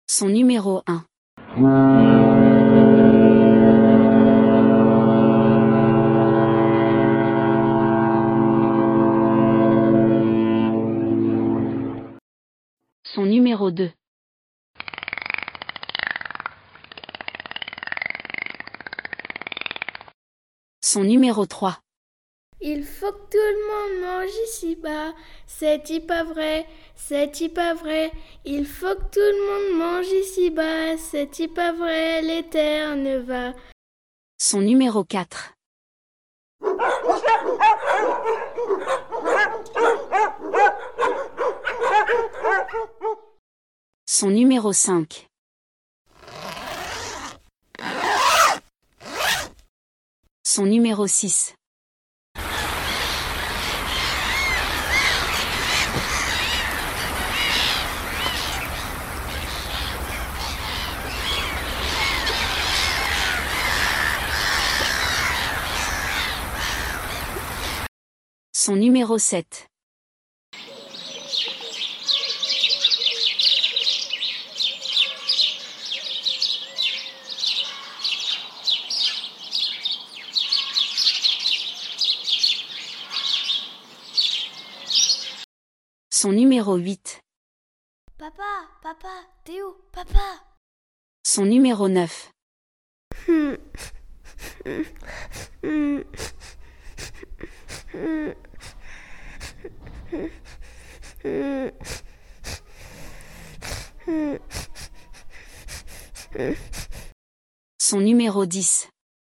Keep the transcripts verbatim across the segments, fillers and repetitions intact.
Son numéro un. Son numéro deux. Son numéro trois. Il faut que tout le monde mange ici-bas, c'est-y pas vrai, c'est-y pas vrai. Il faut que tout le monde mange ici-bas, c'est-y pas vrai, l'éther ne va. Son numéro quatre. Son numéro cinq. Son numéro six. Son numéro sept. Son numéro huit. Papa, papa, t'es où, papa? Son numéro neuf. Son numéro dix.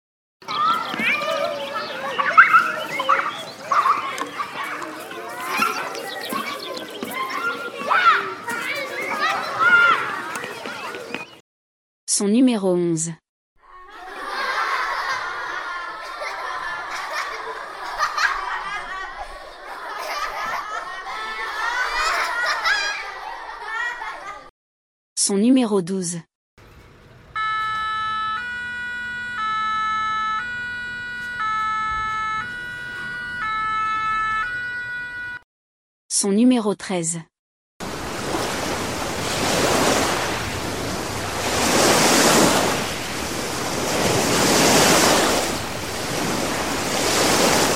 Son numéro onze. Son numéro douze. Son numéro treize.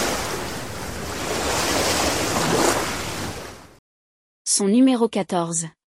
Son numéro quatorze.